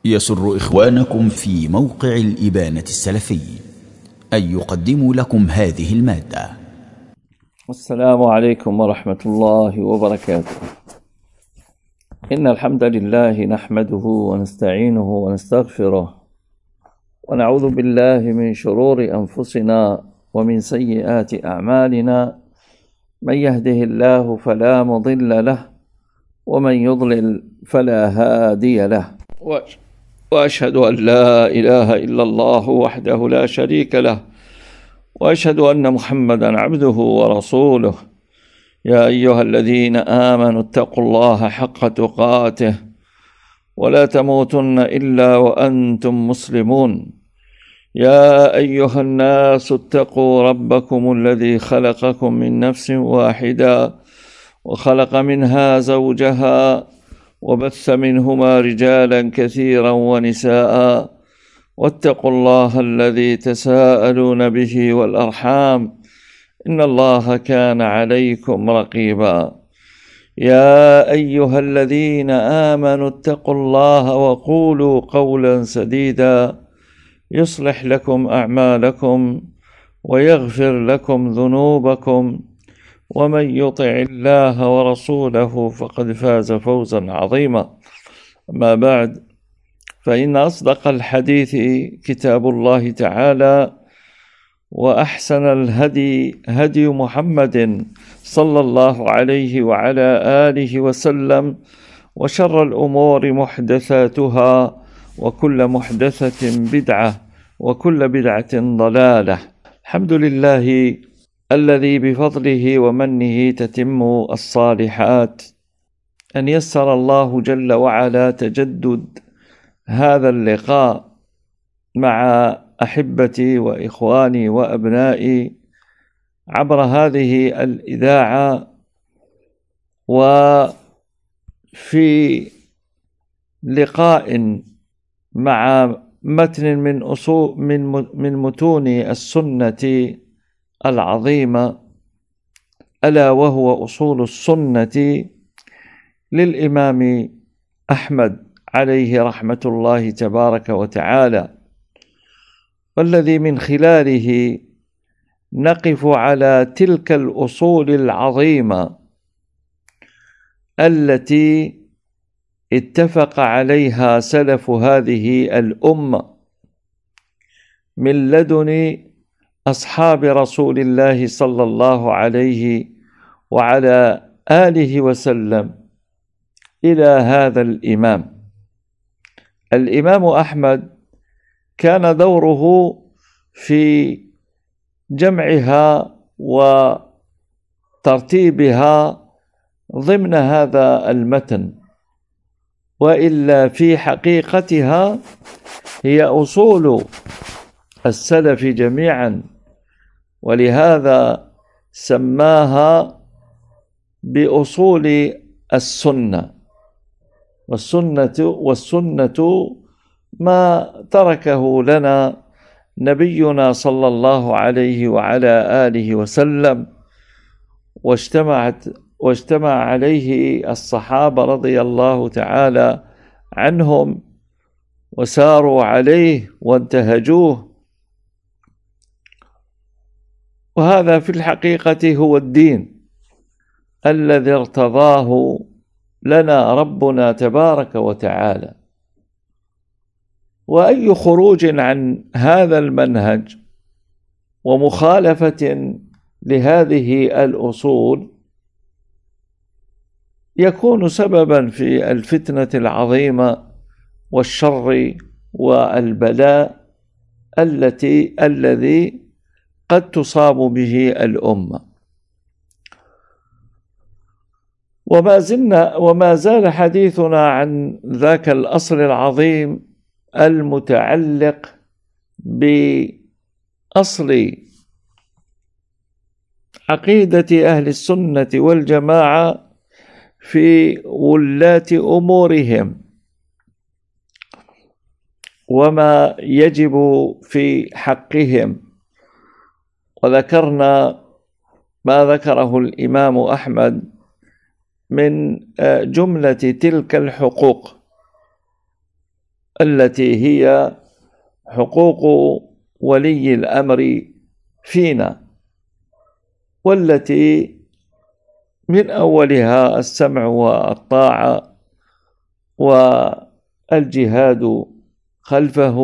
يسر إخوانكم في موقع الإبانة السلفي أن يقدموا لكم هذه المادة. السلام عليكم ورحمة الله وبركاته. إن الحمد لله نحمده ونستعينه ونستغفره ونعوذ بالله من شرور أنفسنا ومن سيئات أعمالنا، من يهده الله فلا مضل له ومن يضلل فلا هادي له، وأشهد أن لا إله إلا الله وحده لا شريك له، وأشهد أن محمدا عبده ورسوله. يا أيها الذين آمنوا اتقوا الله حق تقاته ولا تموتن إلا وأنتم مسلمون. يا أيها الناس اتقوا ربكم الذي خلقكم من نفس واحدة وخلق منها زوجها وبث منهما رجالا كثيرا ونساء، واتقوا الله الذي تساءلون به والأرحام إن الله كان عليكم رقيبا. يا أيها الذين آمنوا اتقوا الله وقولوا قولا سديدا يصلح لكم أعمالكم ويغفر لكم ذنوبكم، ومن يطع الله ورسوله فقد فاز فوزا عظيما. أما بعد، فإن أصدق الحديث كتاب الله تعالى، وأحسن الهدي هدي محمد صلى الله عليه وعلى آله وسلم، وشر الأمور محدثاتها، وكل محدثة بدعة، وكل بدعة ضلالة. الحمد لله الذي بفضله ومنه تتم الصالحات، أن يسر الله جل وعلا تجدد هذا اللقاء مع أحبتي وإخواني وأبنائي عبر هذه الإذاعة، وفي لقاء مع متن من متون السنة العظيمة، ألا وهو أصول السنة للإمام أحمد عليه رحمة الله تبارك وتعالى، والذي من خلاله نقف على تلك الأصول العظيمة التي اتفق عليها سلف هذه الأمة من لدن أصحاب رسول الله صلى الله عليه وعلى آله وسلم إلى هذا الإمام أحمد. كان دوره في جمعها وترتيبها ضمن هذا المتن، وإلا في حقيقتها هي أصول السلف جميعا، ولهذا سماها بأصول السنة. والسنة ما تركه لنا نبينا صلى الله عليه وعلى آله وسلم، واجتمع عليه الصحابة رضي الله تعالى عنهم، وساروا عليه وانتهجوه، وهذا في الحقيقة هو الدين الذي ارتضاه لنا ربنا تبارك وتعالى. وأي خروج عن هذا المنهج ومخالفة لهذه الأصول يكون سببا في الفتنة العظيمة والشر والبلاء الذي قد تصاب به الأمة. وما زال حديثنا عن ذاك الأصل العظيم المتعلق بأصل عقيدة أهل السنة والجماعة في ولاة أمورهم، وما يجب في حقهم. وذكرنا ما ذكره الإمام أحمد من جملة تلك الحقوق، التي هي حقوق ولي الأمر فينا، والتي من أولها السمع والطاعة والجهاد خلفه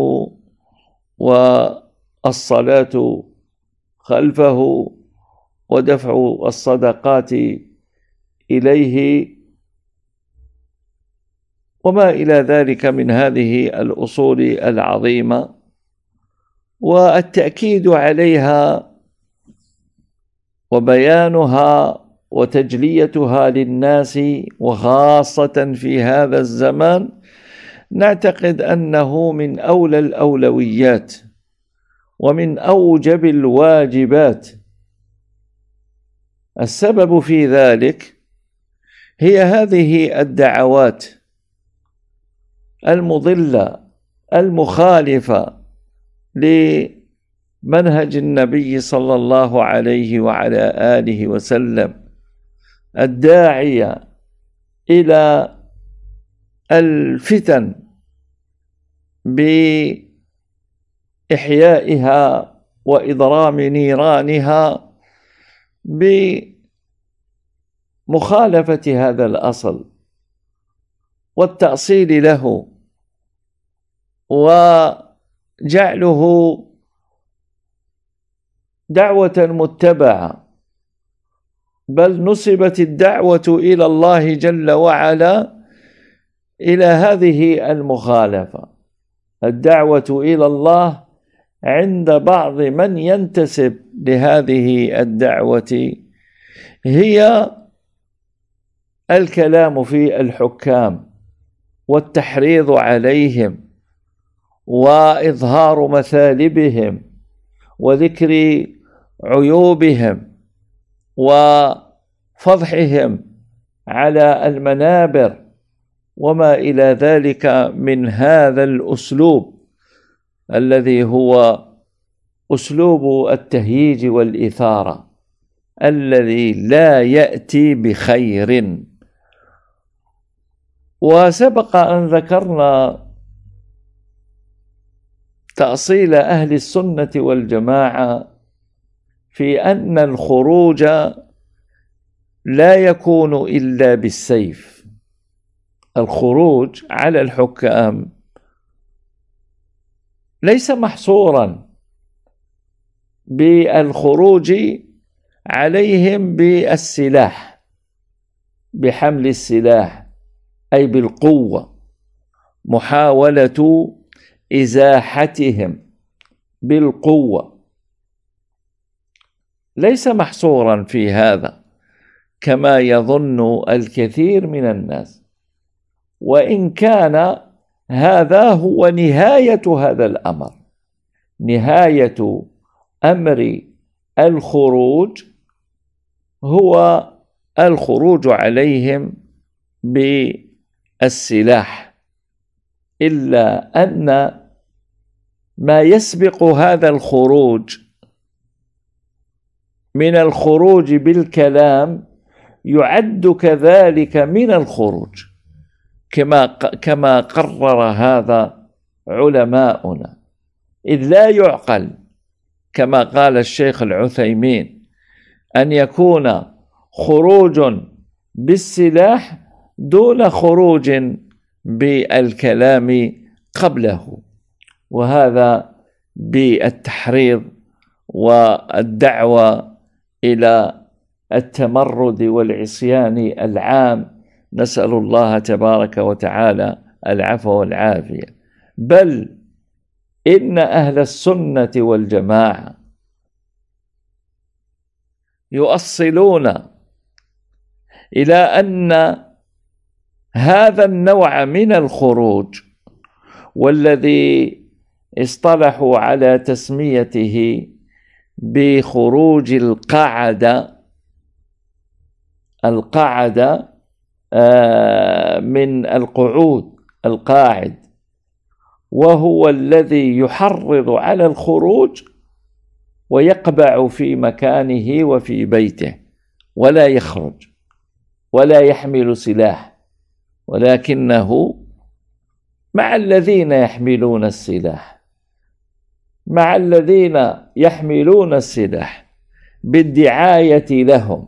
والصلاة خلفه ودفع الصدقات إليه وما إلى ذلك من هذه الأصول العظيمة، والتأكيد عليها وبيانها وتجليتها للناس وخاصة في هذا الزمان نعتقد أنه من أولى الأولويات ومن أوجب الواجبات. السبب في ذلك هي هذه الدعوات المضلة المخالفة لمنهج النبي صلى الله عليه وعلى آله وسلم، الداعية إلى الفتن بإحيائها وإضرام نيرانها بمخالفة هذا الأصل والتأصيل له وجعله دعوة متبعة، بل نسبت الدعوة إلى الله جل وعلا إلى هذه المخالفة. الدعوة إلى الله عند بعض من ينتسب لهذه الدعوة هي الكلام في الحكام والتحريض عليهم وإظهار مثالبهم وذكر عيوبهم وفضحهم على المنابر وما إلى ذلك من هذا الأسلوب الذي هو أسلوب التهييج والإثارة الذي لا يأتي بخير. وسبق أن ذكرنا تأصيل أهل السنة والجماعة في أن الخروج لا يكون إلا بالسيف. الخروج على الحكام ليس محصورا بالخروج عليهم بالسلاح، بحمل السلاح أي بالقوة، محاولة إزاحتهم بالقوة، ليس محصورا في هذا كما يظن الكثير من الناس، وإن كان هذا هو نهاية هذا الأمر. نهاية أمر الخروج هو الخروج عليهم بالسلاح، إلا أن ما يسبق هذا الخروج من الخروج بالكلام يعد كذلك من الخروج، كما قرر هذا علماؤنا، إذ لا يعقل كما قال الشيخ العثيمين أن يكون خروج بالسلاح دون خروج بالكلام قبله، وهذا بالتحريض والدعوة إلى التمرد والعصيان العام، نسأل الله تبارك وتعالى العفو والعافية. بل إن أهل السنة والجماعة يؤصلون إلى أن هذا النوع من الخروج والذي اصطلحوا على تسميته بخروج القعدة من القعود، القاعد، وهو الذي يحرض على الخروج ويقبع في مكانه وفي بيته ولا يخرج ولا يحمل سلاح، ولكنه مع الذين يحملون السلاح، مع الذين يحملون السلاح بالدعاية لهم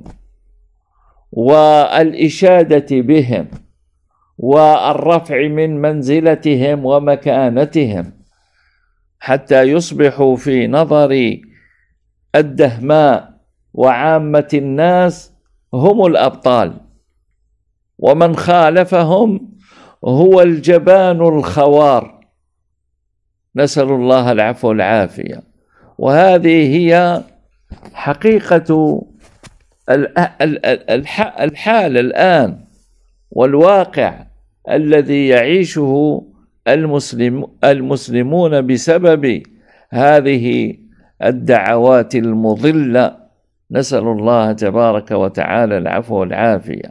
والإشادة بهم والرفع من منزلتهم ومكانتهم حتى يصبحوا في نظر الدهماء وعامة الناس هم الأبطال، ومن خالفهم هو الجبان الخوار، نسأل الله العفو والعافية. وهذه هي حقيقة الحال الآن والواقع الذي يعيشه المسلمون بسبب هذه الدعوات المضلة، نسأل الله تبارك وتعالى العفو والعافية.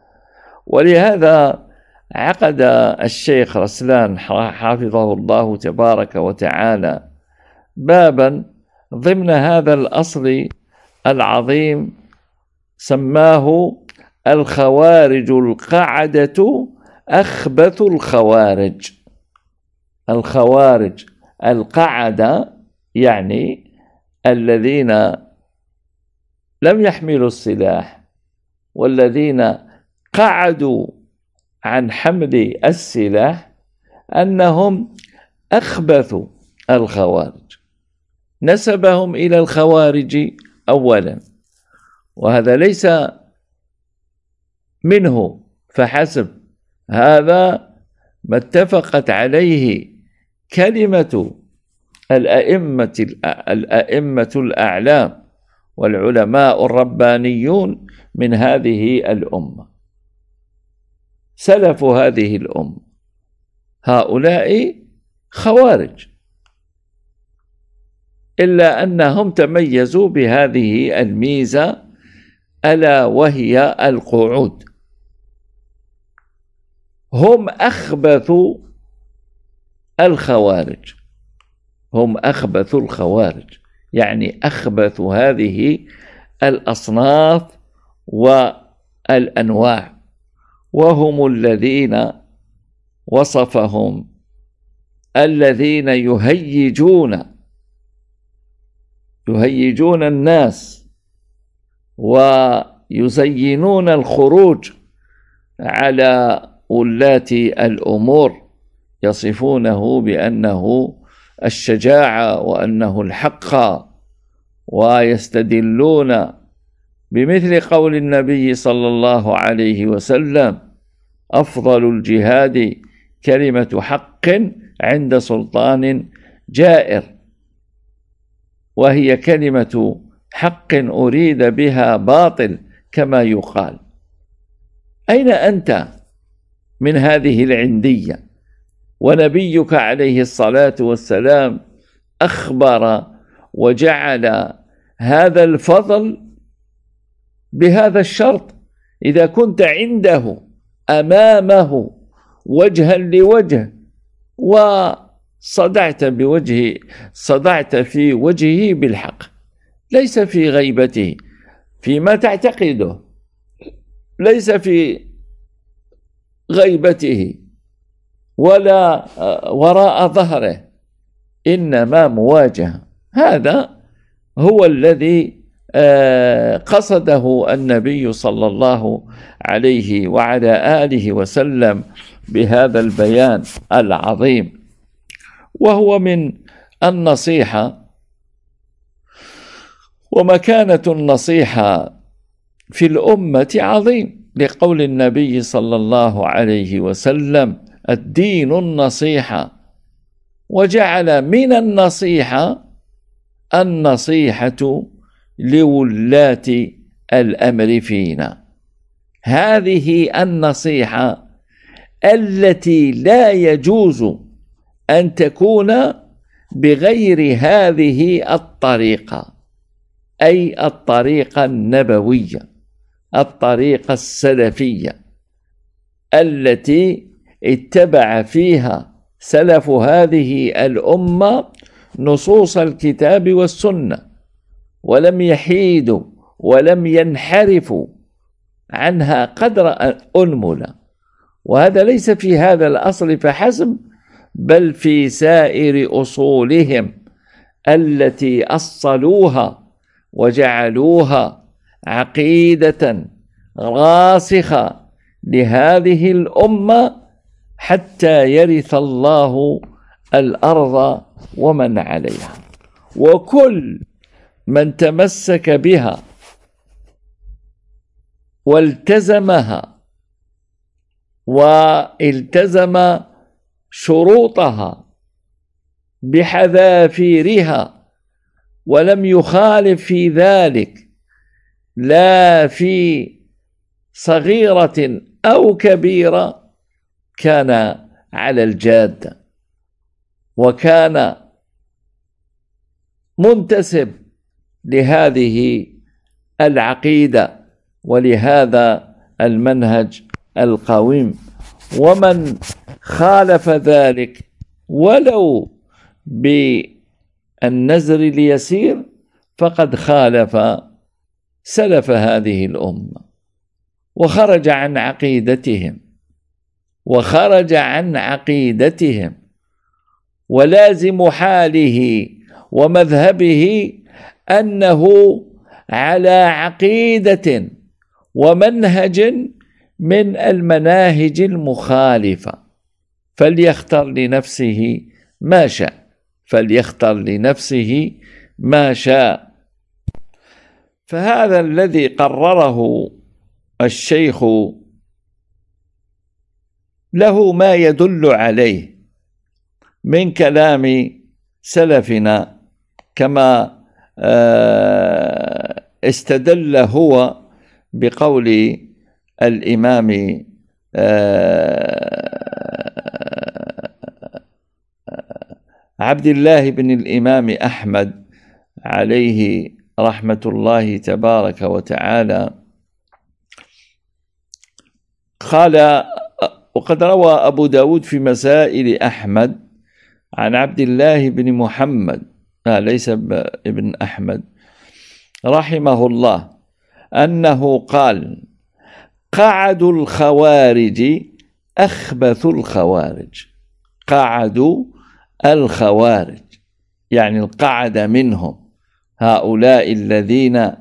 ولهذا عقد الشيخ رسلان حفظه الله تبارك وتعالى بابا ضمن هذا الأصل العظيم سماه الخوارج القعدة أخبث الخوارج. الخوارج القعدة يعني الذين لم يحملوا السلاح والذين قعدوا عن حمل السلاح أنهم أخبث الخوارج، نسبهم إلى الخوارج أولا، وهذا ليس منه فحسب، هذا ما اتفقت عليه كلمة الأئمة الأعلام والعلماء الربانيون من هذه الأمة، سلف هذه الأمة، هؤلاء خوارج، إلا أنهم تميزوا بهذه الميزة ألا وهي القعود. هم أخبث الخوارج، هم أخبث الخوارج يعني أخبث هذه الأصناف والأنواع، وهم الذين وصفهم الذين يهيجون الناس ويزينون الخروج على ولاة الأمور، يصفونه بأنه الشجاعة وأنه الحق، ويستدلون بمثل قول النبي صلى الله عليه وسلم: أفضل الجهاد كلمة حق عند سلطان جائر، وهي كلمة حق أريد بها باطل كما يقال. أين أنت من هذه العندية؟ ونبيك عليه الصلاة والسلام أخبر وجعل هذا الفضل بهذا الشرط: إذا كنت عنده أمامه وجها لوجه وصدعت في وجهه بالحق، ليس في غيبته، فيما تعتقده، ليس في غيبته ولا وراء ظهره، إنما مواجهة. هذا هو الذي قصده النبي صلى الله عليه وعلى آله وسلم بهذا البيان العظيم، وهو من النصيحة. ومكانة النصيحة في الأمة عظيم، لقول النبي صلى الله عليه وسلم: الدين النصيحة، وجعل من النصيحة لولاة الأمر فينا. هذه النصيحة التي لا يجوز أن تكون بغير هذه الطريقة، أي الطريقة النبوية، الطريقة السلفية التي اتبع فيها سلف هذه الأمة نصوص الكتاب والسنة، ولم يحيدوا ولم ينحرفوا عنها قدر أنملة. وهذا ليس في هذا الأصل فحسب، بل في سائر أصولهم التي أصلوها وجعلوها عقيدة راسخة لهذه الأمة حتى يرث الله الأرض ومن عليها. وكل من تمسك بها والتزمها والتزم شروطها بحذافيرها ولم يخالف في ذلك لا في صغيرة أو كبيرة كان على الجادة وكان منتسب لهذه العقيدة ولهذا المنهج القويم. ومن خالف ذلك ولو بالنزر اليسير فقد خالف سلف هذه الأمة وخرج عن عقيدتهم ولازم حاله ومذهبه أنه على عقيدة ومنهج من المناهج المخالفة، فليختر لنفسه ما شاء. فهذا الذي قرره الشيخ له ما يدل عليه من كلام سلفنا، كما استدل هو بقول الإمام عبد الله بن الإمام أحمد عليه رحمة الله تبارك وتعالى قال: وقد روى أبو داود في مسائل أحمد عن عبد الله بن محمد ليس ابن أحمد رحمه الله أنه قال: قعدوا الخوارج أخبث الخوارج. قعدوا الخوارج يعني القعد منهم، هؤلاء الذين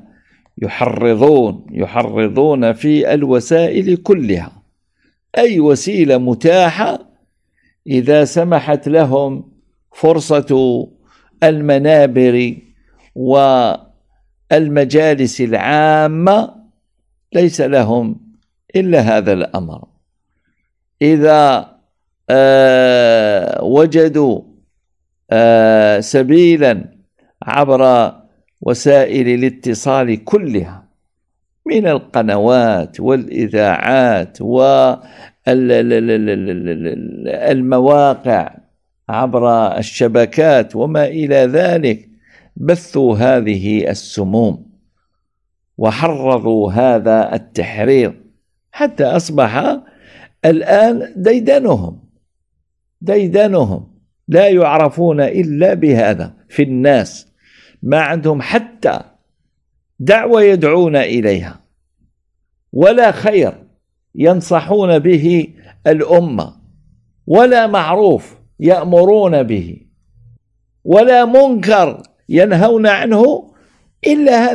يحرضون في الوسائل كلها، أي وسيلة متاحة إذا سمحت لهم فرصة المنابر والمجالس العامة ليس لهم إلا هذا الأمر. إذا وجدوا سبيلا عبر وسائل الاتصال كلها من القنوات والإذاعات والمواقع عبر الشبكات وما إلى ذلك، بثوا هذه السموم وحرضوا هذا التحريض حتى أصبح الآن ديدنهم لا يعرفون إلا بهذا في الناس، ما عندهم حتى دعوة يدعون إليها ولا خير ينصحون به الأمة ولا معروف يأمرون به ولا منكر ينهون عنه إلا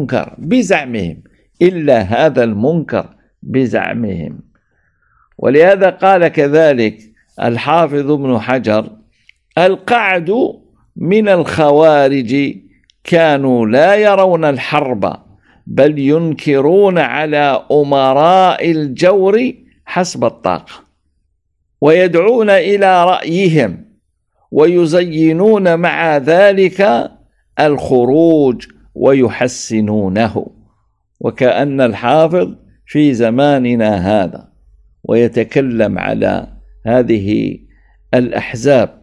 هذا المنكر بزعمهم. ولهذا قال كذلك الحافظ ابن حجر: القعد من الخوارج كانوا لا يرون الحرب بل ينكرون على أمراء الجور حسب الطاقة ويدعون إلى رأيهم ويزينون مع ذلك الخروج ويحسنونه. وكأن الحافظ في زماننا هذا ويتكلم على هذه الأحزاب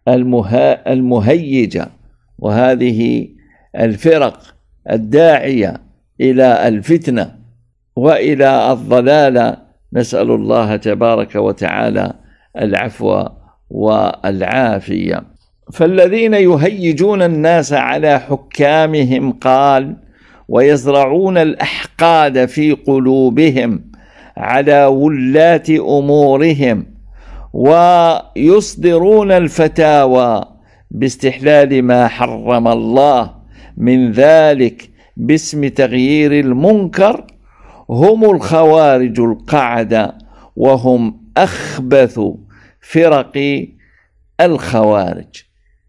المهيجة وهذه الفرق الداعية إلى الفتنة وإلى الضلال، نسأل الله تبارك وتعالى العفو والعافية. فالذين يهيجون الناس على حكامهم قال: ويزرعون الأحقاد في قلوبهم على ولاة أمورهم ويصدرون الفتاوى باستحلال ما حرم الله من ذلك باسم تغيير المنكر هم الخوارج القعدة، وهم أخبث فرق الخوارج.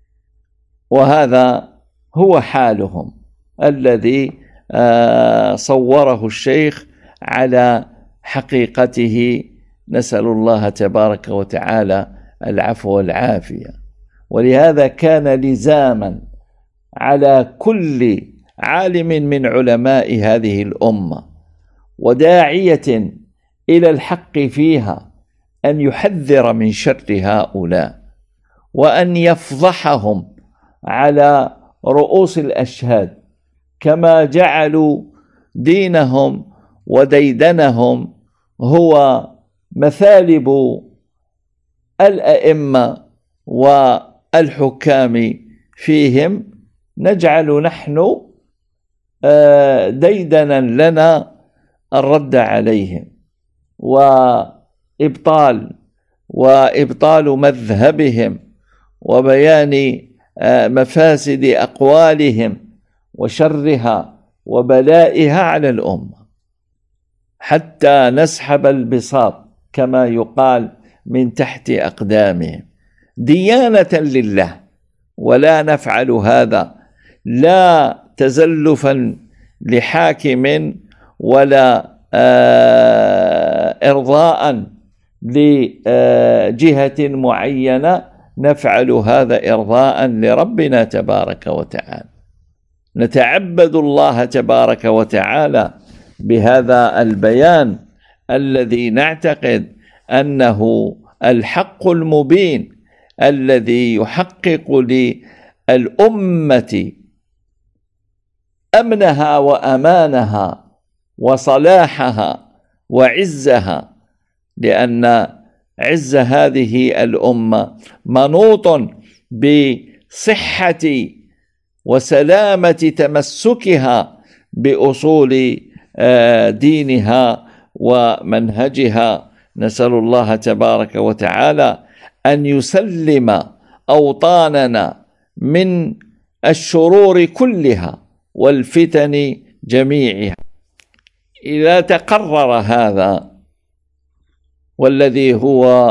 وهذا هو حالهم الذي صوره الشيخ على حقيقته، نسأل الله تبارك وتعالى العفو والعافية. ولهذا كان لزاما على كل عالم من علماء هذه الأمة وداعية إلى الحق فيها أن يحذر من شر هؤلاء، وأن يفضحهم على رؤوس الأشهاد، كما جعلوا دينهم وديدنهم هو مثالب الأئمة والحكام فيهم، نجعل نحن ديدنا لنا الرد عليهم وإبطال مذهبهم وبيان مفاسد أقوالهم وشرها وبلائها على الأمة، حتى نسحب البساط كما يقال من تحت أقدامهم ديانة لله. ولا نفعل هذا لا تزلفا لحاكم ولا إرضاء لجهة معينة، نفعل هذا إرضاء لربنا تبارك وتعالى. نتعبد الله تبارك وتعالى بهذا البيان الذي نعتقد أنه الحق المبين الذي يحقق للأمة أمنها وأمانها وصلاحها وعزها، لأن عز هذه الأمة منوط بصحة وسلامة تمسكها بأصول دينها ومنهجها. نسأل الله تبارك وتعالى أن يسلم أوطاننا من الشرور كلها والفتن جميعها. إذا تقرر هذا، والذي هو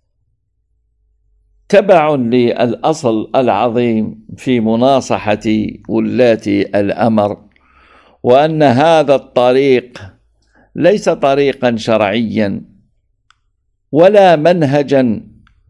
تبع للأصل العظيم في مناصحة ولاة الأمر، وأن هذا الطريق ليس طريقا شرعيا ولا منهجا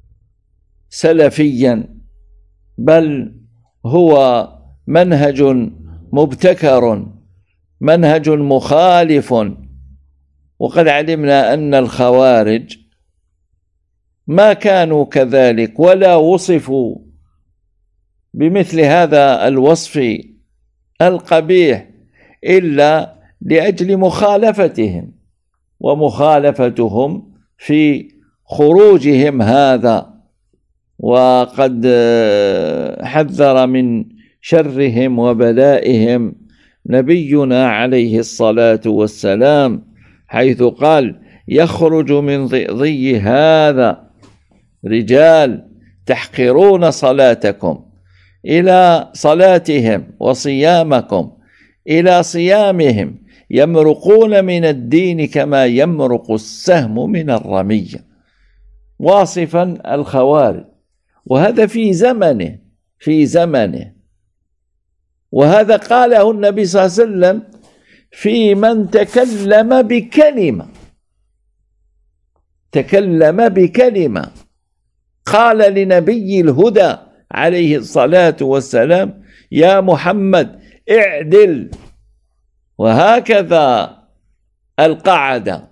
سلفيا، بل هو منهج مبتكر، منهج مخالف. وقد علمنا أن الخوارج ما كانوا كذلك ولا وصفوا بمثل هذا الوصف القبيح إلا لأجل مخالفتهم ومخالفتهم في خروجهم هذا. وقد حذر من شرهم وبلائهم نبينا عليه الصلاة والسلام، حيث قال: يخرج من ضئضي هذا رجال تحقرون صلاتكم إلى صلاتهم وصيامكم إلى صيامهم، يمرقون من الدين كما يمرق السهم من الرمية، واصفا الخوارج. وهذا في زمنه، وهذا قاله النبي صلى الله عليه وسلم في من تكلم بكلمة قال لنبي الهدى عليه الصلاة والسلام: يا محمد اعدل. وهكذا القعدة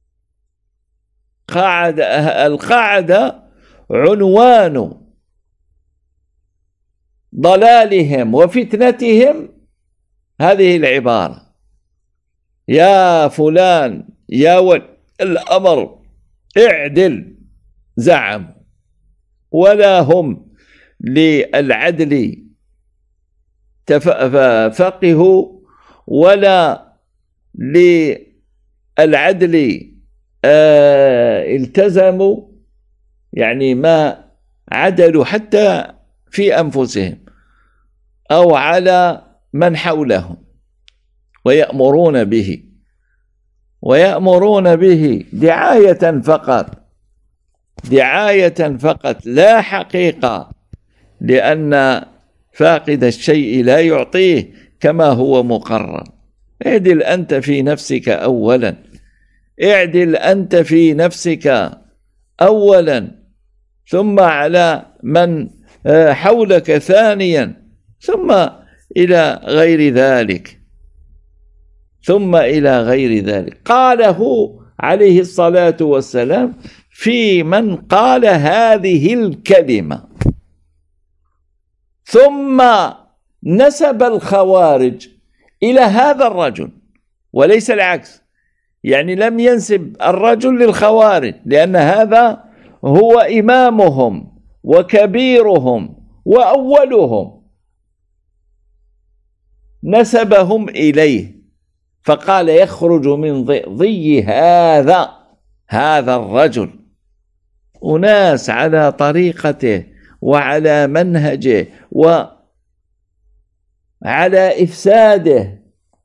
عنوان ضلالهم وفتنتهم هذه العبارة: يا فلان يا ولي الأمر اعدل. زعم ولا هم للعدل فقهوا ولا للعدل التزموا، يعني ما عدلوا حتى في أنفسهم أو على من حولهم، ويأمرون به دعاية فقط لا حقيقة، لأن فاقد الشيء لا يعطيه كما هو مقرر. اعدل أنت في نفسك أولا، ثم على من حولك ثانيا، ثم إلى غير ذلك. قاله عليه الصلاة والسلام في من قال هذه الكلمة. ثم نسب الخوارج إلى هذا الرجل وليس العكس، يعني لم ينسب الرجل للخوارج، لأن هذا هو إمامهم وكبيرهم وأولهم، نسبهم إليه فقال يخرج من ضي هذا الرجل أناس على طريقته وعلى منهجه وعلى إفساده.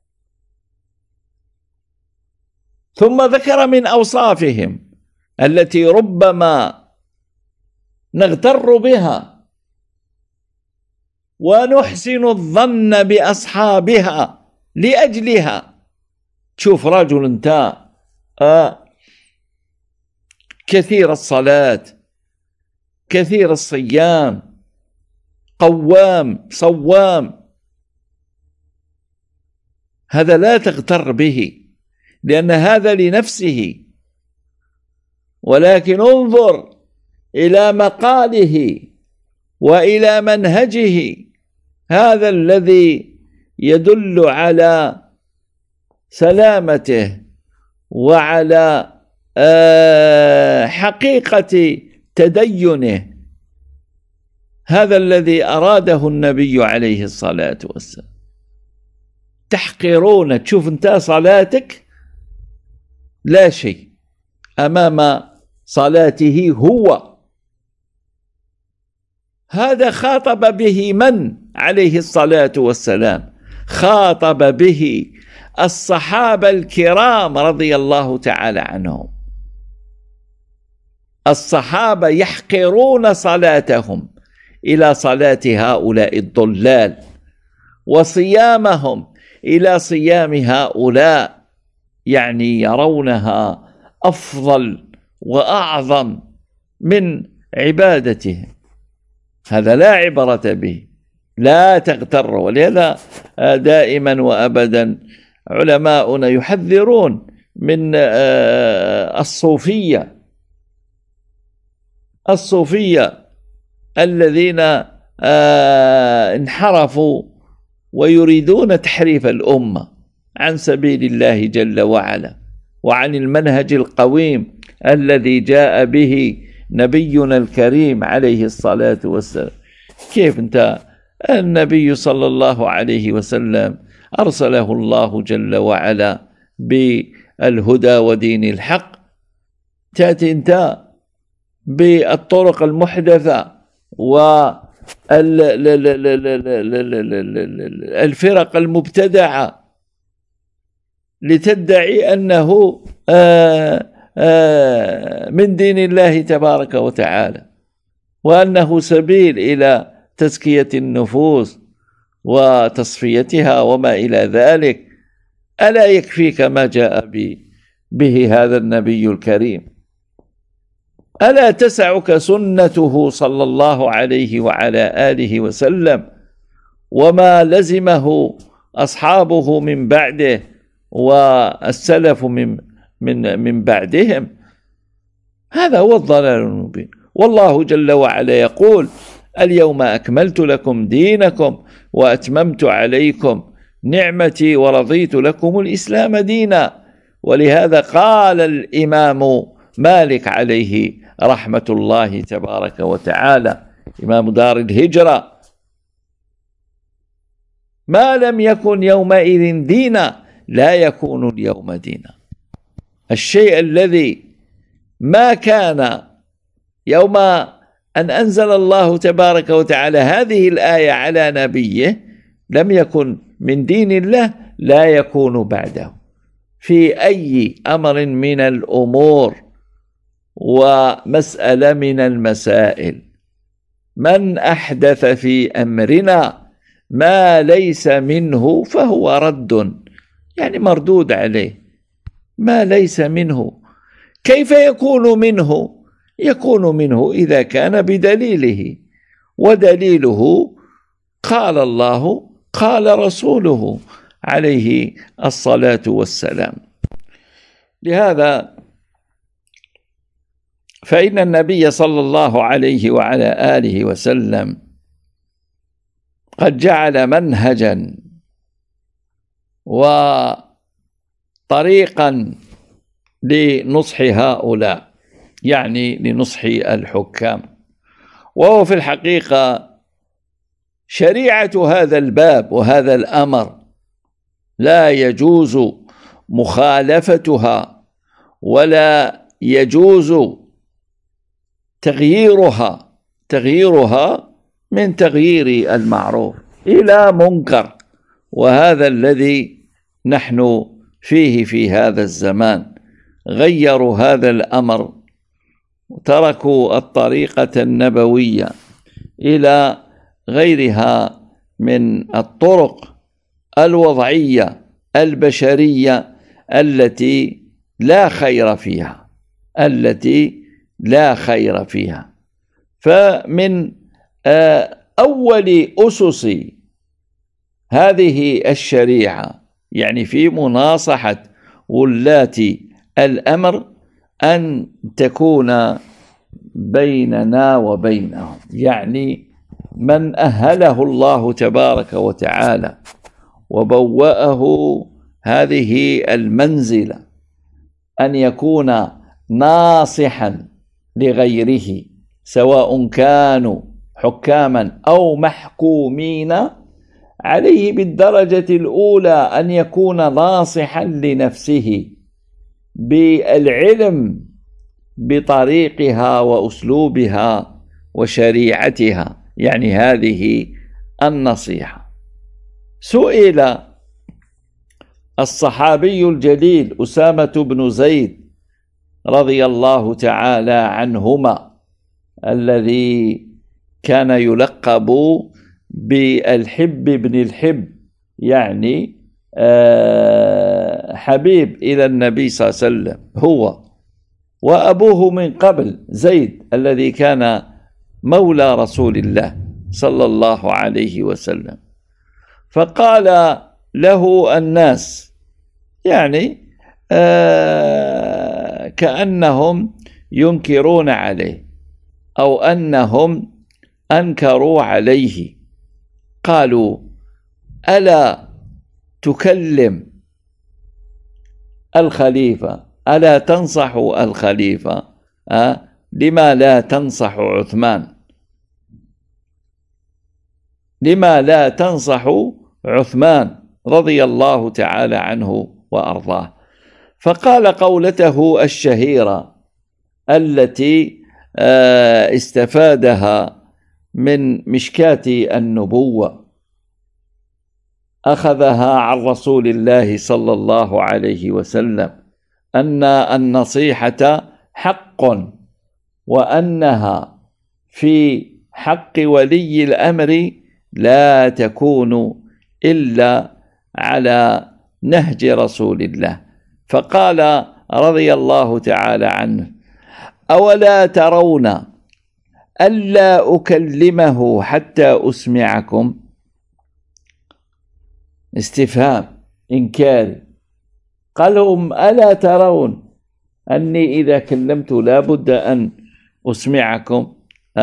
ثم ذكر من أوصافهم التي ربما نغتر بها ونحسن الظن بأصحابها لأجلها. تشوف رجل انت كثير الصلاة، كثير الصيام، قوام صوام، هذا لا تغتر به لأن هذا لنفسه، ولكن انظر إلى مقاله وإلى منهجه، هذا الذي يدل على سلامته وعلى حقيقة تدينه، هذا الذي أراده النبي عليه الصلاة والسلام. تحقرون، تشوف انت صلاتك لا شيء أمام صلاته هو. هذا خاطب به من عليه الصلاة والسلام؟ خاطب به الصحابة الكرام رضي الله تعالى عنهم. الصحابة يحقرون صلاتهم إلى صلاة هؤلاء الضلال، وصيامهم إلى صيام هؤلاء، يعني يرونها أفضل وأعظم من عبادته. هذا لا عبرة به، لا تغتر. ولهذا دائما وأبدا علماؤنا يحذرون من الصوفية الذين انحرفوا ويريدون تحريف الأمة عن سبيل الله جل وعلا وعن المنهج القويم الذي جاء به نبينا الكريم عليه الصلاة والسلام. كيف انت؟ النبي صلى الله عليه وسلم أرسله الله جل وعلا بالهدى ودين الحق، تأتي انت بالطرق المحدثة والفرق المبتدعة لتدعي أنه من دين الله تبارك وتعالى، وأنه سبيل إلى تزكية النفوس وتصفيتها وما إلى ذلك. ألا يكفيك ما جاء به هذا النبي الكريم؟ ألا تسعك سنته صلى الله عليه وعلى آله وسلم وما لزمه أصحابه من بعده والسلف من بعدهم؟ هذا هو الضلال المبين. والله جل وعلا يقول: اليوم أكملت لكم دينكم وأتممت عليكم نعمتي ورضيت لكم الإسلام دينا. ولهذا قال الإمام مالك عليه رحمة الله تبارك وتعالى، إمام دار الهجرة: ما لم يكن يومئذ دينا لا يكون اليوم دينا. الشيء الذي ما كان يوم أن أنزل الله تبارك وتعالى هذه الآية على نبيه لم يكن من دين الله، لا يكون بعده في أي أمر من الأمور ومسألة من المسائل. من أحدث في أمرنا ما ليس منه فهو رد، يعني مردود عليه. ما ليس منه كيف يكون منه؟ يكون منه إذا كان بدليله، ودليله قال الله قال رسوله عليه الصلاة والسلام. لهذا فإن النبي صلى الله عليه وعلى آله وسلم قد جعل منهجا وطريقا لنصح هؤلاء، يعني لنصح الحكام، وهو في الحقيقة شريعة هذا الباب وهذا الأمر لا يجوز مخالفتها ولا يجوز تغييرها من تغيير المعروف إلى منكر، وهذا الذي نحن فيه في هذا الزمان. غيروا هذا الأمر وتركوا الطريقة النبوية إلى غيرها من الطرق الوضعية البشرية التي لا خير فيها. فمن أول أسس هذه الشريعة، يعني في مناصحة ولاة الأمر، أن تكون بيننا وبينهم، يعني من أهله الله تبارك وتعالى وبوأه هذه المنزلة أن يكون ناصحا لغيره، سواء كانوا حكاما أو محكومين، عليه بالدرجة الأولى أن يكون ناصحا لنفسه بالعلم بطريقها وأسلوبها وشريعتها، يعني هذه النصيحة. سئل الصحابي الجليل أسامة بن زيد رضي الله تعالى عنهما، الذي كان يلقب بالحب بن الحب، يعني حبيب إلى النبي صلى الله عليه وسلم، هو وأبوه من قبل زيد الذي كان مولى رسول الله صلى الله عليه وسلم. فقال له الناس، يعني كأنهم ينكرون عليه أو أنهم أنكروا عليه، قالوا: ألا تكلم الخليفة؟ ألا تنصح الخليفة؟ لما لا تنصح عثمان؟ لما لا تنصح عثمان رضي الله تعالى عنه وأرضاه؟ فقال قولته الشهيرة التي استفادها من مشكاة النبوة، أخذها عن رسول الله صلى الله عليه وسلم، أن النصيحة حق، وأنها في حق ولي الأمر لا تكون إلا على نهج رسول الله. فقال رضي الله تعالى عنه: أولا ترون ألا أكلمه حتى أسمعكم؟ استفهام إنكاري. قال لهم: ألا ترون أني إذا كلمت لا بد أن أسمعكم؟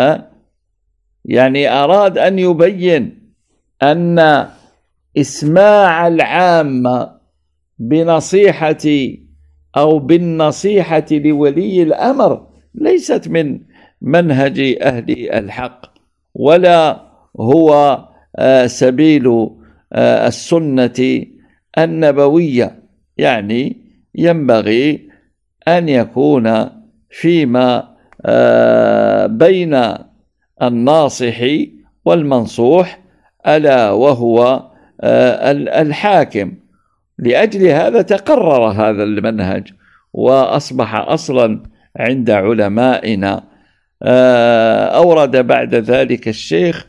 يعني أراد أن يبين أن إسماع العامة بنصيحة أو بالنصيحة لولي الأمر ليست من منهج أهل الحق، ولا هو سبيل السنة النبوية. يعني ينبغي أن يكون فيما بين الناصح والمنصوح، ألا وهو الحاكم. لأجل هذا تقرر هذا المنهج وأصبح أصلا عند علمائنا. أورد بعد ذلك الشيخ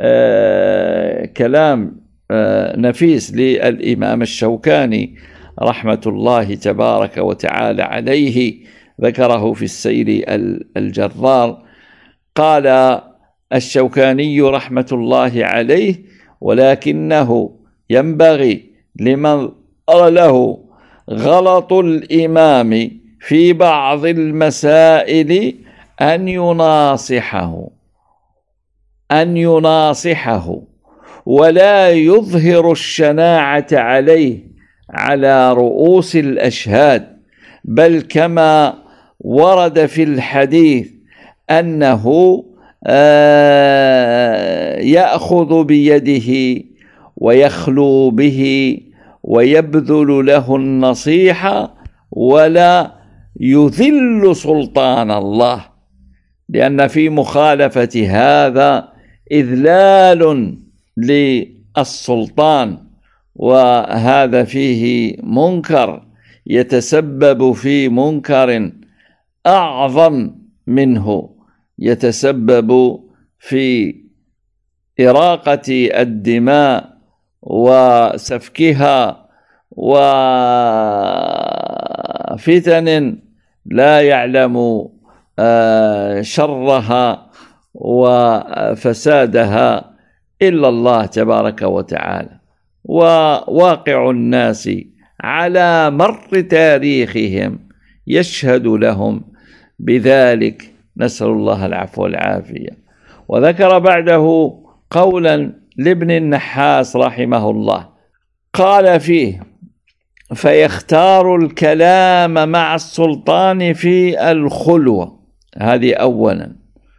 كلام نفيس للإمام الشوكاني رحمة الله تبارك وتعالى عليه، ذكره في السير الجرار. قال الشوكاني رحمة الله عليه: ولكنه ينبغي لمن له غلط الإمام في بعض المسائل أن يناصحه ولا يظهر الشناعة عليه على رؤوس الأشهاد، بل كما ورد في الحديث أنه يأخذ بيده ويخلو به ويبذل له النصيحة ولا يذل سلطان الله، لأن في مخالفة هذا إذلال للسلطان، وهذا فيه منكر يتسبب في منكر أعظم منه، يتسبب في إراقة الدماء وسفكها وفتن لا يعلم شرها وفسادها إلا الله تبارك وتعالى. وواقع الناس على مر تاريخهم يشهد لهم بذلك، نسأل الله العفو والعافية. وذكر بعده قولا لابن النحاس رحمه الله، قال فيه: فيختار الكلام مع السلطان في الخلوة، هذه أولا،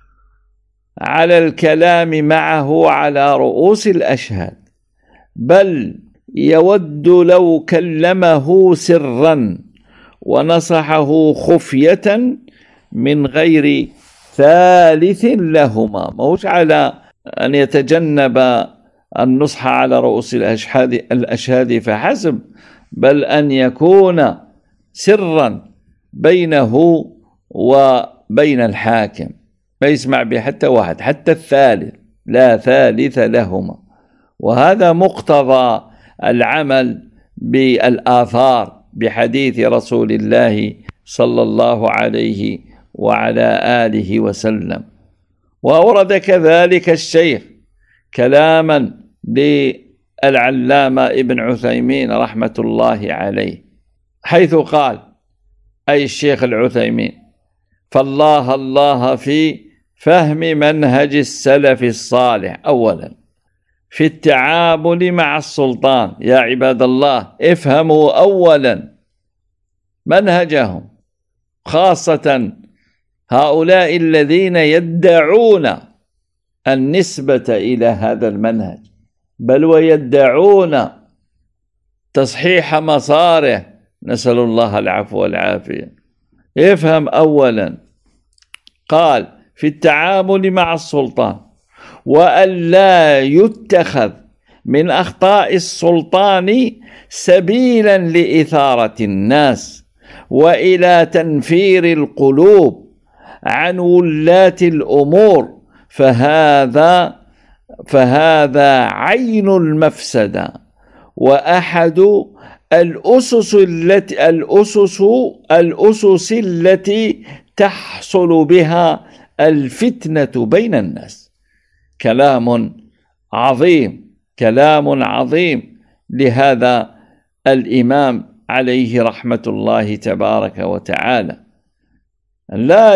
على الكلام معه على رؤوس الأشهاد، بل يود لو كلمه سرا ونصحه خفية من غير ثالث لهما، موش على أن يتجنب النصح على رؤوس الأشهاد فحسب، بل أن يكون سرا بينه وبين الحاكم، ما يسمع به حتى واحد، حتى الثالث لا ثالث لهما. وهذا مقتضى العمل بالآثار بحديث رسول الله صلى الله عليه وعلى آله وسلم. وأورد كذلك الشيخ كلاما للعلامة ابن عثيمين رحمة الله عليه، حيث قال، أي الشيخ العثيمين: فالله الله في فهم منهج السلف الصالح أولا في التعامل مع السلطان. يا عباد الله، افهموا أولا منهجهم، خاصة هؤلاء الذين يدعون النسبة إلى هذا المنهج، بل ويدعون تصحيح مساره، نسأل الله العفو والعافية. افهم أولا، قال: في التعامل مع السلطان، وأن لا يتخذ من أخطاء السلطان سبيلا لإثارة الناس وإلى تنفير القلوب عن ولاة الأمور، فهذا عين المفسدة وأحد الأسس التي تحصل بها الفتنة بين الناس. كلام عظيم لهذا الإمام عليه رحمة الله تبارك وتعالى. لا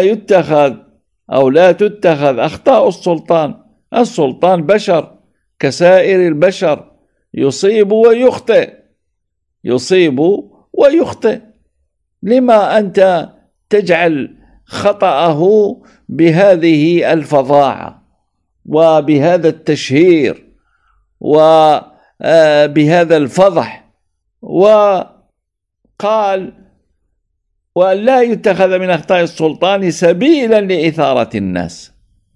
تتخذ أخطاء السلطان بشر كسائر البشر، يصيب ويخطئ. لما أنت تجعل خطأه بهذه الفظاعة وبهذا التشهير وبهذا الفضح؟ وقال: وأن لا يتخذ من أخطاء السلطان سبيلا لإثارة الناس،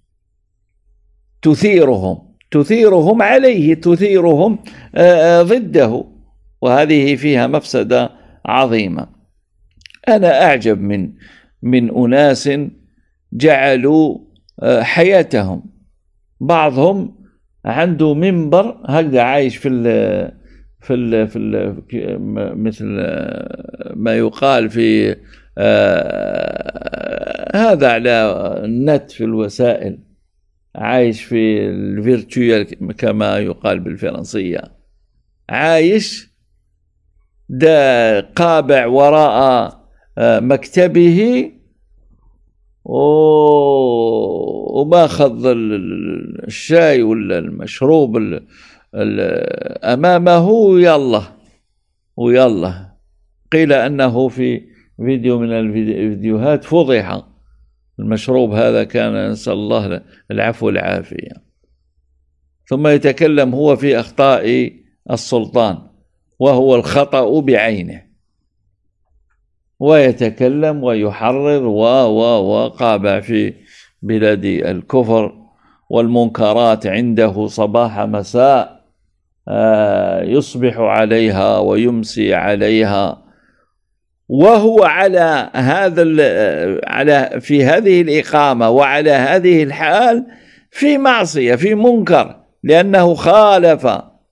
تثيرهم عليه، تثيرهم ضده، وهذه فيها مفسدة عظيمة. أنا أعجب من أناس جعلوا حياتهم، بعضهم عنده منبر هكذا عايش في مثل ما يقال في هذا على النت في الوسائل، عايش في الفيرتوال كما يقال بالفرنسية، عايش ده قابع وراء مكتبه وماخذ الشاي ولا المشروب أمامه ويلا. قيل أنه في فيديو من الفيديوهات فضح المشروب هذا، كان نسأل الله العفو والعافية. ثم يتكلم هو في أخطاء السلطان وهو الخطأ بعينه، ويتكلم ويحرر وقابع في بلاد الكفر والمنكرات عنده صباح مساء، يصبح عليها ويمسي عليها، وهو في هذه الإقامة وعلى هذه الحال في معصية، في منكر، لأنه خالف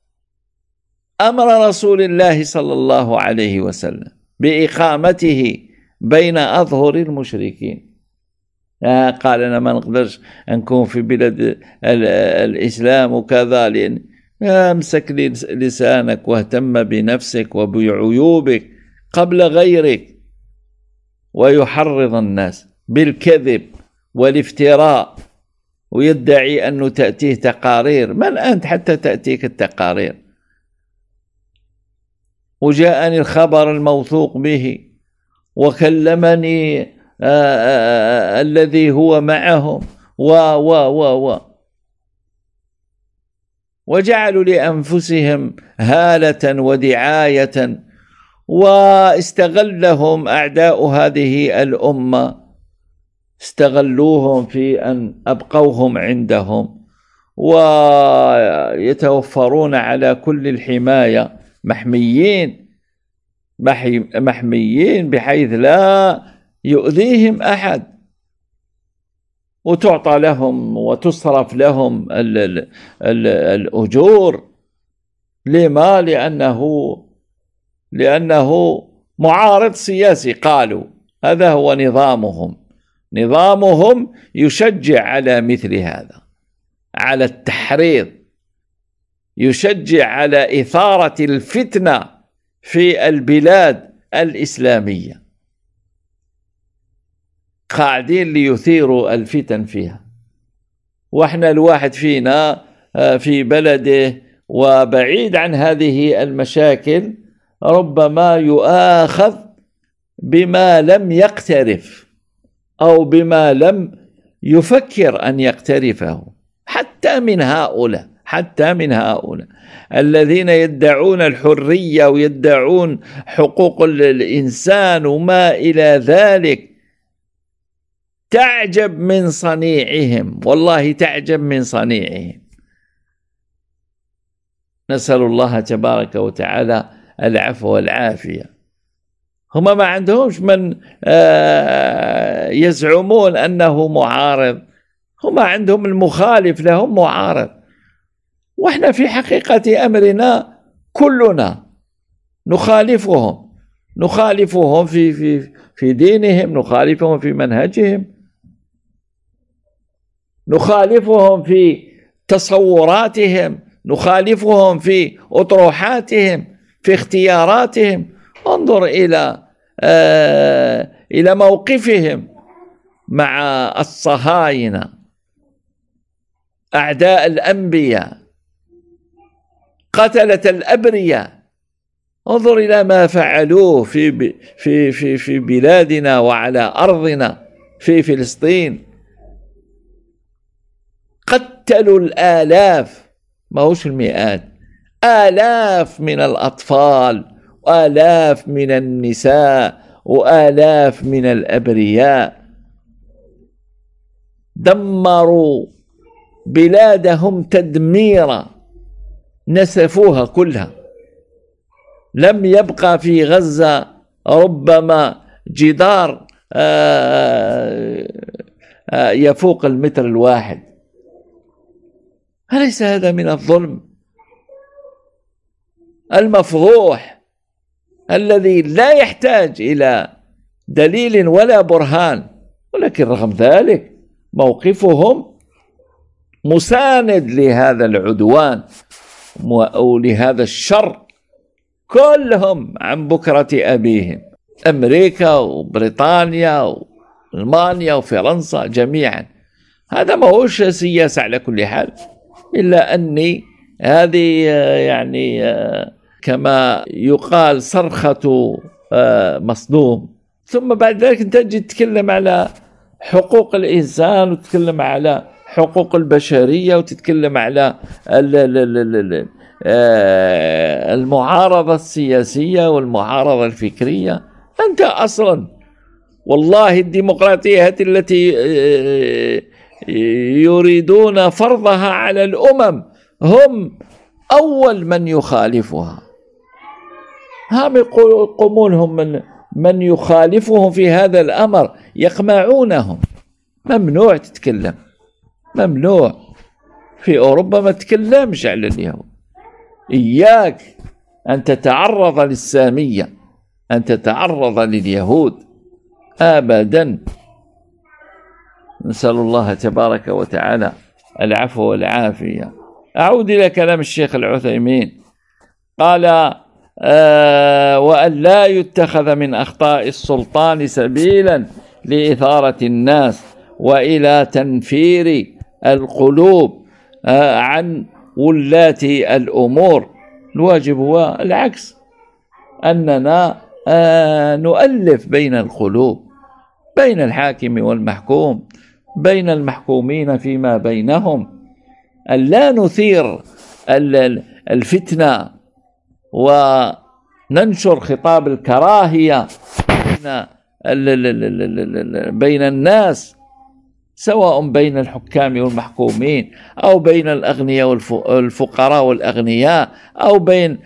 أمر رسول الله صلى الله عليه وسلم بإقامته بين أظهر المشركين. قال أنا ما نقدرش نكون في بلاد الإسلام وكذا، لأن امسك لسانك واهتم بنفسك وبعيوبك قبل غيرك، ويحرض الناس بالكذب والافتراء، ويدعي أنه تأتيه تقارير. من أنت حتى تأتيك التقارير؟ وجاءني الخبر الموثوق به، وكلمني الذي هو معهم وجعلوا لأنفسهم هالة ودعاية، واستغلهم أعداء هذه الأمة، استغلوهم في أن أبقوهم عندهم، ويتوفرون على كل الحماية، محميين بحيث لا يؤذيهم أحد، وتعطى لهم وتصرف لهم الأجور. لما؟ لأنه معارض سياسي. قالوا هذا هو نظامهم يشجع على مثل هذا، على التحريض، يشجع على إثارة الفتنة في البلاد الإسلامية، قاعدين ليثيروا الفتن فيها. وإحنا الواحد فينا في بلده وبعيد عن هذه المشاكل ربما يؤاخذ بما لم يقترف أو بما لم يفكر أن يقترفه، حتى من هؤلاء الذين يدعون الحرية ويدعون حقوق الإنسان وما إلى ذلك. تعجب من صنيعهم، والله تعجب من صنيعهم. نسأل الله تبارك وتعالى العفو والعافية. هم ما عندهمش من يزعمون أنه معارض، هم عندهم المخالف لهم معارض، وإحنا في حقيقة أمرنا كلنا نخالفهم في دينهم، نخالفهم في منهجهم، نخالفهم في تصوراتهم، نخالفهم في أطروحاتهم، في اختياراتهم. انظر إلى موقفهم مع الصهاينة، أعداء الأنبياء، قتلة الأبرياء. انظر إلى ما فعلوه في بلادنا وعلى أرضنا في فلسطين. قتلوا الآلاف، ما هوش المئات، آلاف من الأطفال، وآلاف من النساء، وآلاف من الأبرياء، دمروا بلادهم تدميرا، نسفوها كلها. لم يبقى في غزة ربما جدار يفوق المتر الواحد. أليس هذا من الظلم المفضوح الذي لا يحتاج إلى دليل ولا برهان؟ ولكن رغم ذلك موقفهم مساند لهذا العدوان ولهذا الشر، كلهم عن بكرة أبيهم، أمريكا وبريطانيا وألمانيا وفرنسا جميعا. هذا ما هوش سياسة على كل حال، إلا أني هذه يعني كما يقال صرخة مصدوم. ثم بعد ذلك أنت تجي تتكلم على حقوق الإنسان وتتكلم على حقوق البشرية وتتكلم على المعارضة السياسية والمعارضة الفكرية. أنت أصلا والله الديمقراطية التي يريدون فرضها على الأمم هم أول من يخالفها. هم يقومون هم من يخالفهم في هذا الأمر يقمعونهم. ممنوع تتكلم، ممنوع. في أوروبا ما تتكلمش على اليهود. إياك أن تتعرض للسامية، أن تتعرض لليهود أبدا. نسأل الله تبارك وتعالى العفو والعافية. أعود إلى كلام الشيخ العثيمين، قال وأن لا يتخذ من أخطاء السلطان سبيلا لإثارة الناس وإلى تنفير القلوب عن ولاة الأمور. الواجب هو العكس، أننا نؤلف بين القلوب، بين الحاكم والمحكوم، بين المحكومين فيما بينهم، أن لا نثير الفتنة وننشر خطاب الكراهية بين الناس، سواء بين الحكام والمحكومين أو بين الأغنياء والفقراء والأغنياء، أو بين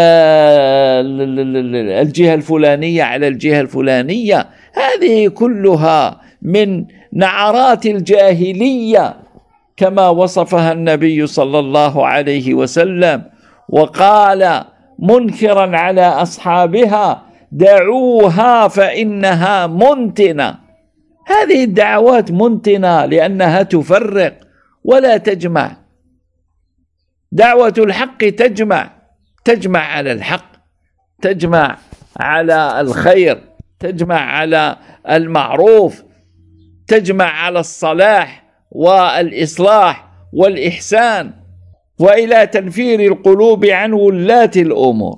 الجهة الفلانية على الجهة الفلانية. هذه كلها من نعرات الجاهلية كما وصفها النبي صلى الله عليه وسلم، وقال منكرا على أصحابها دعوها فإنها منتنة. هذه الدعوات منتنة لأنها تفرق ولا تجمع. دعوة الحق تجمع على الحق، تجمع على الخير، تجمع على المعروف، تجمع على الصلاح والإصلاح والإحسان، وإلى تنفير القلوب عن ولاة الأمور.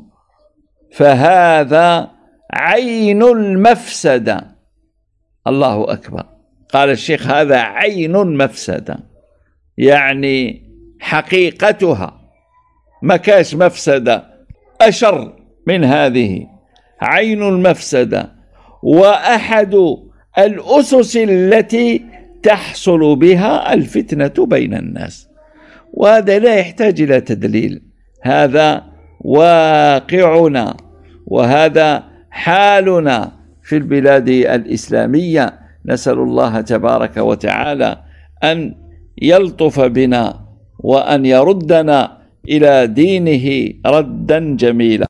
فهذا عين المفسدة. الله أكبر. قال الشيخ هذا عين مفسدة، يعني حقيقتها، ما كاش مفسدة أشر من هذه. عين المفسدة وأحد الأسس التي تحصل بها الفتنة بين الناس. وهذا لا يحتاج إلى تدليل، هذا واقعنا وهذا حالنا في البلاد الإسلامية. نسأل الله تبارك وتعالى أن يلطف بنا وأن يردنا إلى دينه ردا جميلا.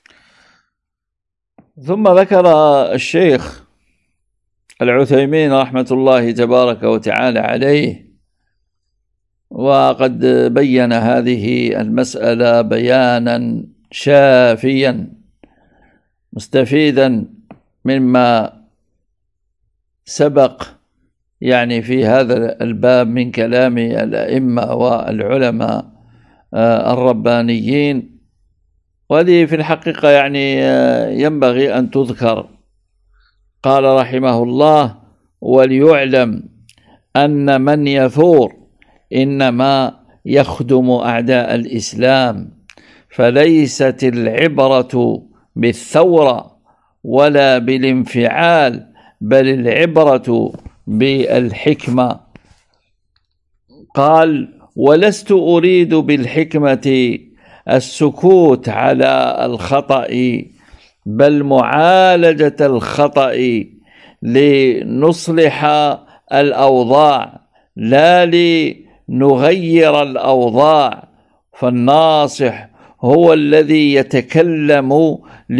ثم ذكر الشيخ العثيمين رحمة الله تبارك وتعالى عليه، وقد بين هذه المسألة بيانا شافيا مستفيدا مما سبق يعني في هذا الباب من كلام الأئمة والعلماء الربانيين. وهذه في الحقيقة يعني ينبغي أن تذكر. قال رحمه الله: وليعلم أن من يثور إنما يخدم أعداء الإسلام، فليست العبرة بالثورة ولا بالانفعال، بل العبرة بالحكمة. قال: ولست أريد بالحكمة السكوت على الخطأ، بل معالجة الخطأ لنصلح الأوضاع لا لنغير الأوضاع. فالناصح هو الذي يتكلم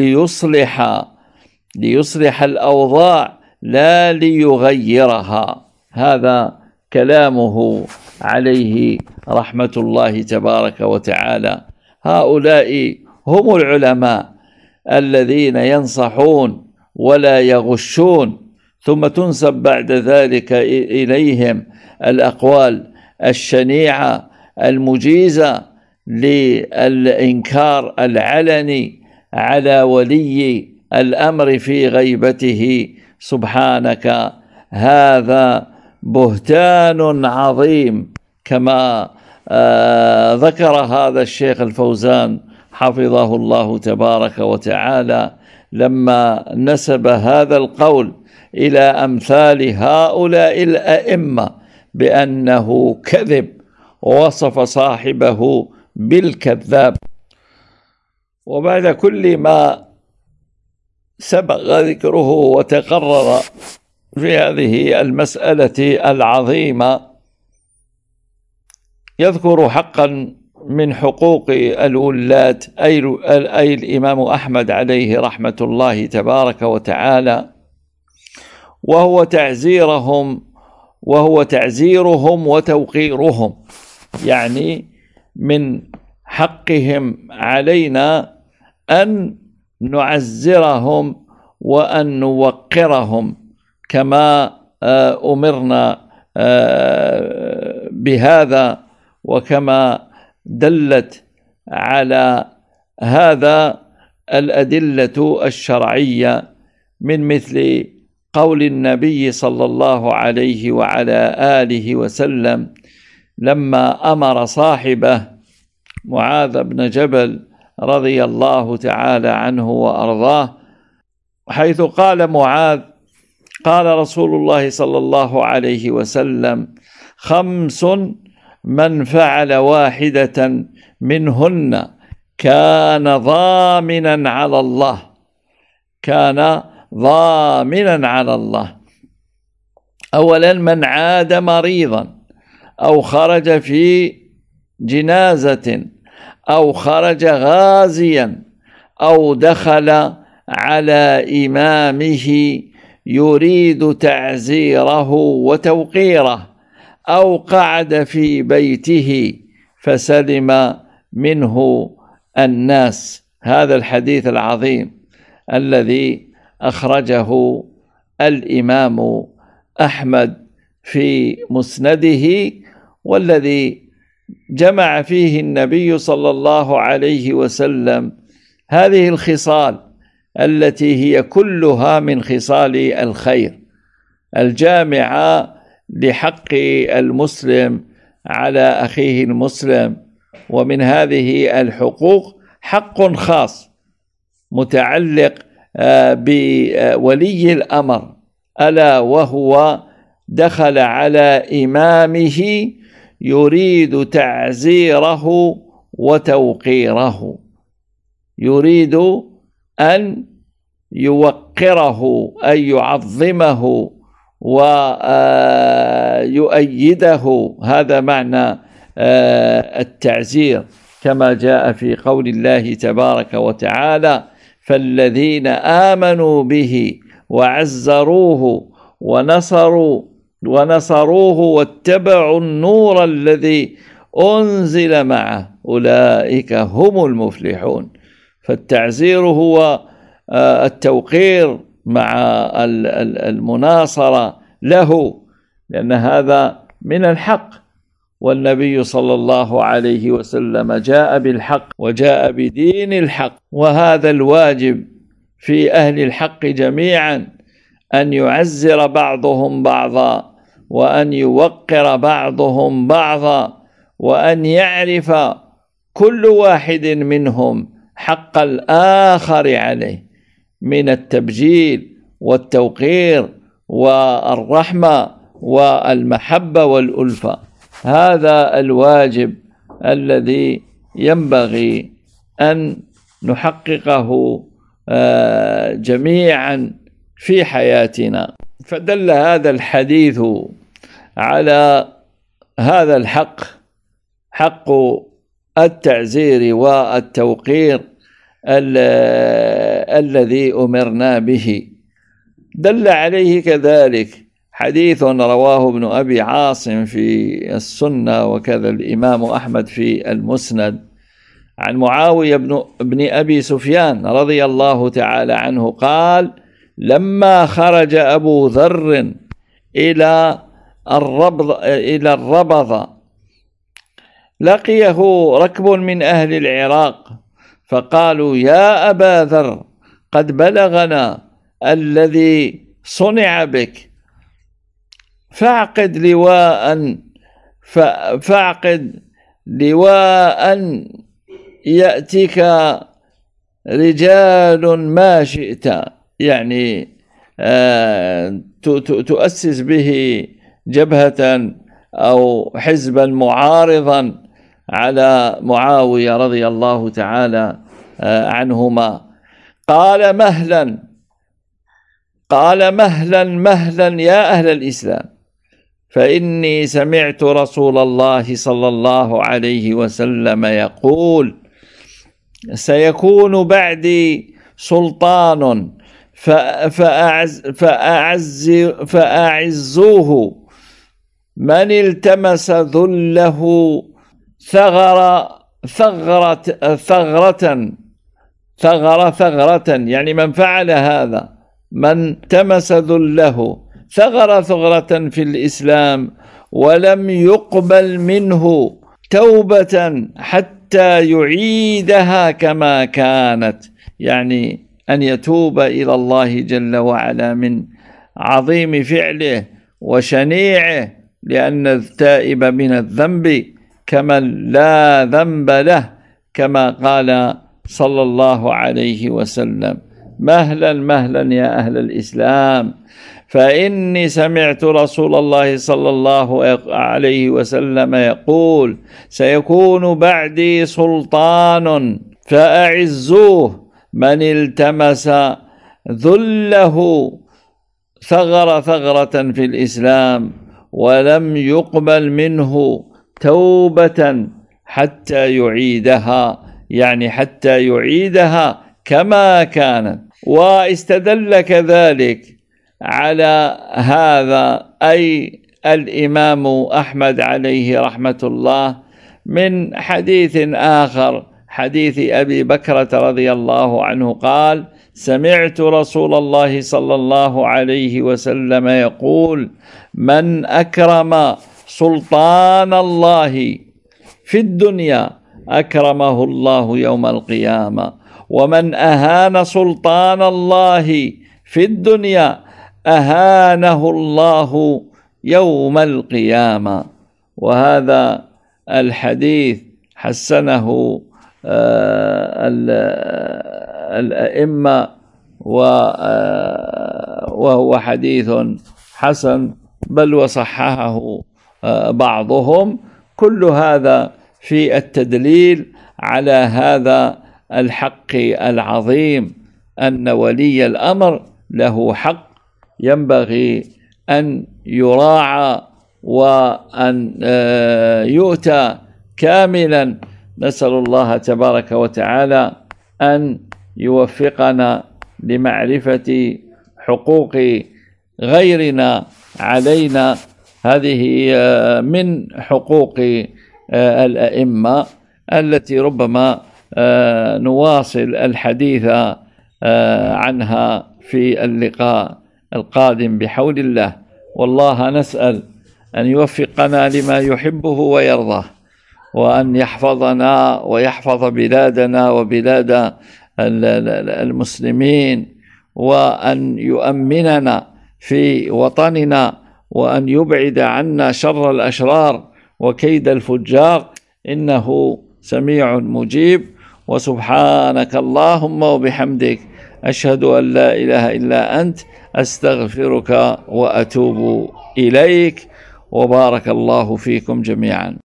ليصلح الأوضاع لا ليغيرها. هذا كلامه عليه رحمة الله تبارك وتعالى. هؤلاء هم العلماء الذين ينصحون ولا يغشون، ثم تنسب بعد ذلك إليهم الأقوال الشنيعة المجيزة للإنكار العلني على ولي الأمر في غيبته. سبحانك، هذا بهتان عظيم، كما ذكر هذا الشيخ الفوزان حفظه الله تبارك وتعالى لما نسب هذا القول إلى أمثال هؤلاء الأئمة بأنه كذب، ووصف صاحبه بالكذاب. وبعد كل ما سبق ذكره وتقرر في هذه المسألة العظيمة، يذكر حقا من حقوق الولاة أي الإمام أحمد عليه رحمة الله تبارك وتعالى، وهو تعزيرهم وتوقيرهم. يعني من حقهم علينا أن نعزرهم وأن نوقرهم كما أمرنا بهذا، وكما دلت على هذا الأدلة الشرعية، من مثل قول النبي صلى الله عليه وعلى آله وسلم لما أمر صاحبه معاذ بن جبل رضي الله تعالى عنه وأرضاه، حيث قال معاذ: قال رسول الله صلى الله عليه وسلم: 5 من فعل واحدة منهن كان ضامنا على الله. أولا: من عاد مريضا، أو خرج في جنازة، أو خرج غازيا، أو دخل على إمامه يريد تعزيره وتوقيره، أو قعد في بيته فسلم منه الناس. هذا الحديث العظيم الذي أخرجه الإمام أحمد في مسنده، والذي جمع فيه النبي صلى الله عليه وسلم هذه الخصال التي هي كلها من خصال الخير الجامعة لحق المسلم على أخيه المسلم. ومن هذه الحقوق حق خاص متعلق بولي الأمر، ألا وهو دخل على إمامه يريد تعزيره وتوقيره، يريد أن يوقره، أن يعظمه ويؤيده. هذا معنى التعزير، كما جاء في قول الله تبارك وتعالى: فالذين آمنوا به وعزروه ونصروه واتبعوا النور الذي أنزل معه أولئك هم المفلحون. فالتعزير هو التوقير مع المناصرة له، لأن هذا من الحق، والنبي صلى الله عليه وسلم جاء بالحق وجاء بدين الحق. وهذا الواجب في أهل الحق جميعا، أن يعزر بعضهم بعضا، وأن يوقر بعضهم بعضا، وأن يعرف كل واحد منهم حق الآخر عليه، من التبجيل والتوقير والرحمة والمحبة والألفة. هذا الواجب الذي ينبغي أن نحققه جميعا في حياتنا. فدل هذا الحديث على هذا الحق، حق التعزير والتوقير الذي أمرنا به. دل عليه كذلك حديث رواه ابن أبي عاصم في السنة، وكذا الإمام أحمد في المسند، عن معاوية بن أبي سفيان رضي الله تعالى عنه قال: لما خرج أبو ذر إلى الربض لقيه ركب من أهل العراق فقالوا: يا أبا ذر، قد بلغنا الذي صنع بك، فاعقد لواء يأتيك رجال ما شئت، يعني تؤسس به جبهة أو حزبا معارضا على معاوية رضي الله تعالى عنهما. قال: مهلا يا أهل الإسلام، فإني سمعت رسول الله صلى الله عليه وسلم يقول: سيكون بعدي سلطان فأعزوه، من التمس ذله ثغرة، يعني من فعل هذا، من تمس ذله ثغرة في الإسلام ولم يقبل منه توبة حتى يعيدها كما كانت، يعني أن يتوب إلى الله جل وعلا من عظيم فعله وشنيعه، لأن التائب من الذنب كمن لا ذنب له، كما قال صلى الله عليه وسلم: مهلا يا أهل الإسلام، فإني سمعت رسول الله صلى الله عليه وسلم يقول: سيكون بعدي سلطان فأعزوه، من التمس ذله ثغرة في الإسلام ولم يقبل منه توبة حتى يعيدها، يعني حتى يعيدها كما كانت. واستدل كذلك على هذا أي الإمام أحمد عليه رحمة الله من حديث آخر، حديث أبي بكرة رضي الله عنه قال: سمعت رسول الله صلى الله عليه وسلم يقول: من أكرم سلطان الله في الدنيا أكرمه الله يوم القيامة، ومن أهان سلطان الله في الدنيا أهانه الله يوم القيامة. وهذا الحديث حسنه الأئمة، وهو حديث حسن، بل وصححه بعضهم. كل هذا في التدليل على هذا الحق العظيم، أن ولي الأمر له حق ينبغي أن يراعى وأن يؤتى كاملا. نسأل الله تبارك وتعالى أن يوفقنا لمعرفة حقوق غيرنا علينا. هذه من حقوق الأئمة التي ربما نواصل الحديث عنها في اللقاء القادم بحول الله. والله نسأل أن يوفقنا لما يحبه ويرضاه، وأن يحفظنا ويحفظ بلادنا وبلاد المسلمين، وأن يؤمننا في وطننا، وأن يبعد عنا شر الأشرار وكيد الفجار، إنه سميع مجيب. وسبحانك اللهم وبحمدك، أشهد أن لا إله إلا أنت، أستغفرك وأتوب إليك. وبارك الله فيكم جميعا.